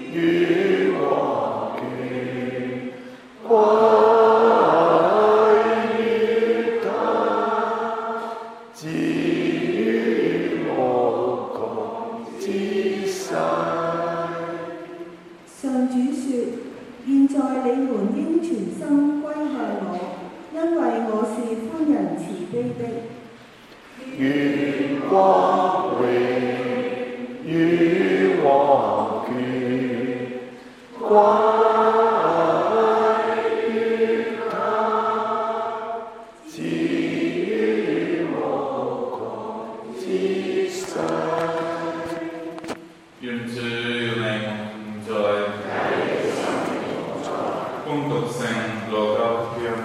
與我記，歸於他，至於無窮之世。 上主說：現在你們應全心歸向我，因為我是寬仁慈悲的。 願光榮與我記，歸於他，至於無窮之世。 願主與你們同在，恭讀聖路加福音。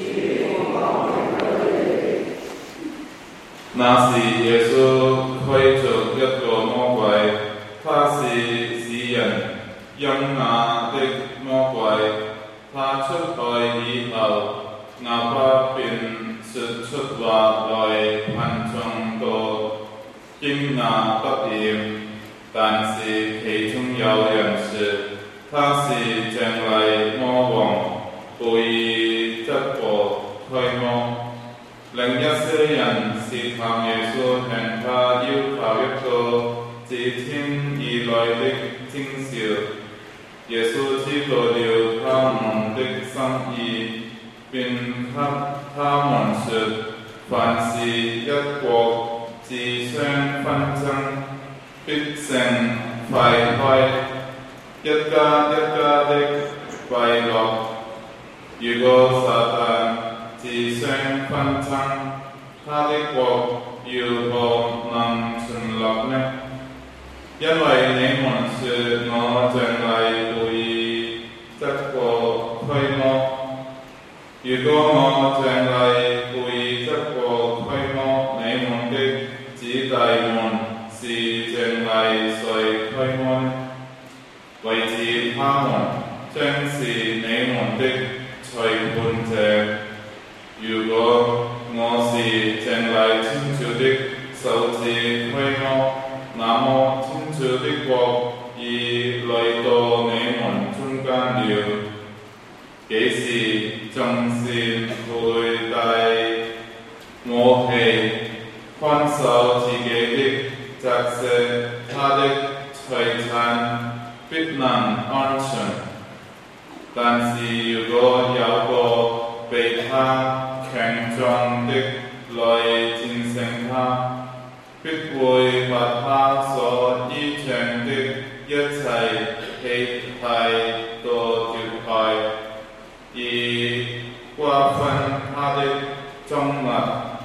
那時耶穌驅逐一個魔鬼，他是使人瘖啞的魔鬼。他出來以後，啞巴便說出話來，群眾都驚訝不已。但是其中有人說，他是正例魔王，故意則個驅魔。另一些人試探耶穌，向他要求一個自天而來的徵兆。耶穌知道了他們的心意，便給他們說：凡是一國自相紛爭，必成廢墟；一家一家的敗落。如果撒旦自相紛爭，他的國如何能存立呢？因為你們說我仗義故意則個驅魔。如果我仗義故意則個驅魔，你們的子弟們是仗義誰驅魔呢？為此他們將是你們的裁判者。如果我是正例天主的手指驅魔，那麼天主的國已來到你們中間了。幾時眾善會帶武器，看守自己的宅舍，他的財產必能安全。但是如果有個比他強壯的來戰勝他，必會把他所依仗的一切器械都奪去，而瓜分他的贓物。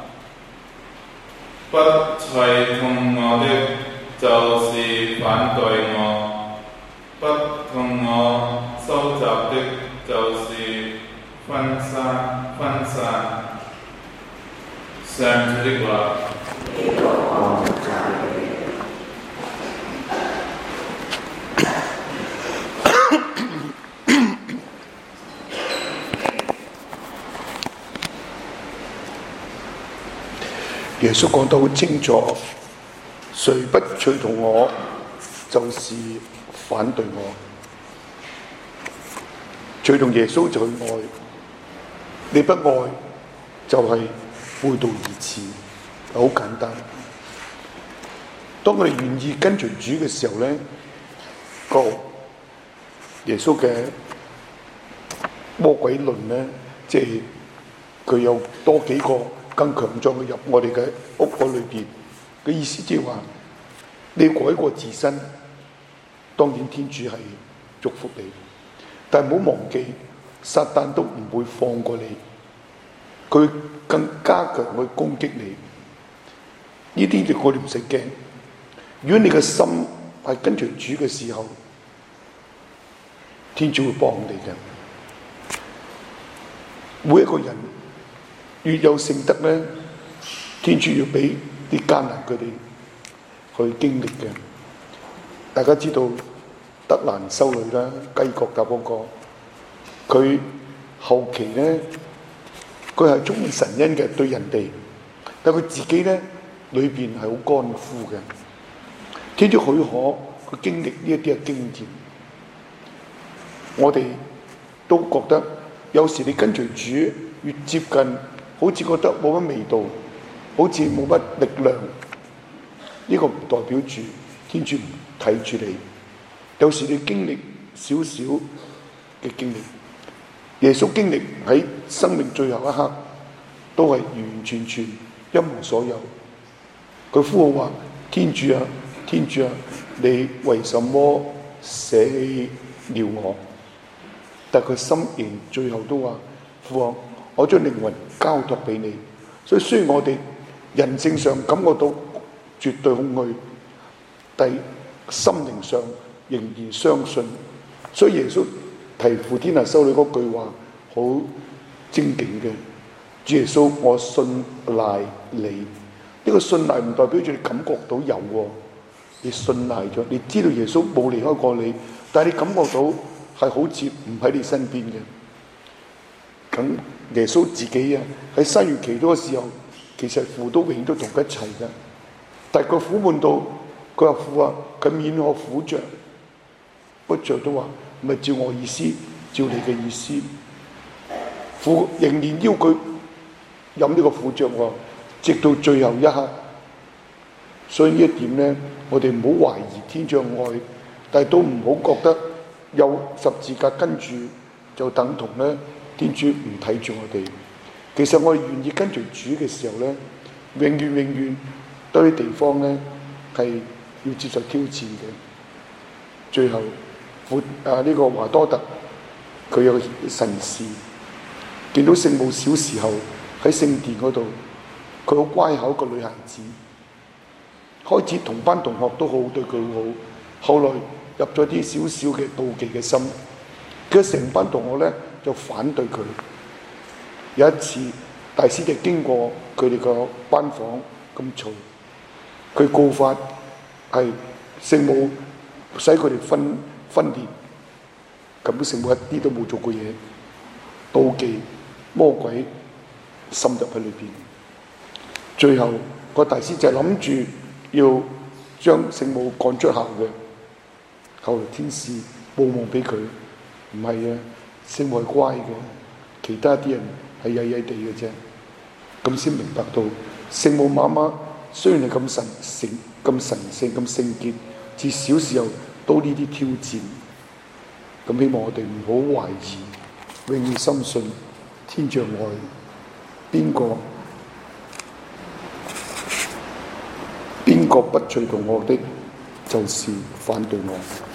不隨從我的，就是反對我；不同我收集的，就是分散。上主的話。 耶穌講得好清楚，誰不隨從我，就是反對我。隨從耶穌就去愛，你不愛就係背道而馳，好簡單。當我哋願意跟隨主嘅時候咧，耶穌嘅魔鬼論咧，即係佢有多幾個更強壯嘅入我哋嘅屋嗰裏邊嘅意思，即係話你改過自身，當然天主係祝福你，但係唔好忘記，撒旦都唔會放過你，佢更加強去攻擊你。呢啲我哋唔使驚。如果你嘅心係跟隨主嘅時候，天主會幫你嘅。每一個人越有聖德咧，天主要俾啲艱難佢哋去經歷嘅。大家知道德蘭修女啦，雞國達嗰個，佢後期咧，佢係充滿神恩嘅對人哋，但佢自己咧裏邊係好乾枯嘅。天主許可佢經歷呢一啲嘅經驗， 我哋都覺得有時你跟隨主越接近，好似覺得冇乜味道，好似冇乜力量。呢個唔代表住天主唔睇住你。有時你經歷少少嘅經歷，耶穌經歷喺生命最後一刻，都係完完全全一無所有。佢呼號話：天主啊，天主啊，你為什麼捨棄了我？但佢心仍最後都話：父啊，我將靈魂交託俾你。所以雖然我哋人性上感覺到絕對空虛，但心靈上仍然相信。所以耶穌提傅天下修女嗰句話好精警嘅：主耶穌，我信賴你。呢個信賴唔代表住你感覺到有喎，你信賴咗，你知道耶穌冇離開過你，但係你感覺到係好似唔喺你身邊嘅。咁耶穌自己啊喺山園祈禱嘅時候，其實父都永遠都同佢一齊嘅。但係佢苦悶到，佢話父啊，佢免我苦着，不着都話唔係照我意思，照你嘅意思。父仍然要佢飲呢個苦着喎，直到最後一刻。所以呢一點咧，我哋唔好懷疑天主嘅愛，但係都唔好覺得有十字架跟住就等同咧天主唔睇住我哋。其實我哋願意跟隨主嘅時候咧，永遠多啲地方咧係要接受挑戰嘅。最後呢個華多特佢有個神視，見到聖母小時候喺聖殿嗰度，佢好乖巧一個女孩子，開始同班同學都好對佢好，後來入咗啲少少嘅妒忌嘅心，佢成班同學咧就反對佢。有一次大師就經過佢哋個班房咁嘈，佢告發係聖母使佢哋分裂，咁聖母一啲都冇做過嘢，妒忌魔鬼滲入喺裏邊。最後個大師就諗住要將聖母趕出校嘅，後來天使報夢俾佢，唔係啊，聖母係乖嘅，其他啲人係曳曳地嘅啫。咁先明白到聖母媽媽雖然係咁神聖、咁聖潔，至小時候都呢啲挑戰。咁希望我哋唔好懷疑，永遠深信天主愛邊個不隨同我的，就是反對我。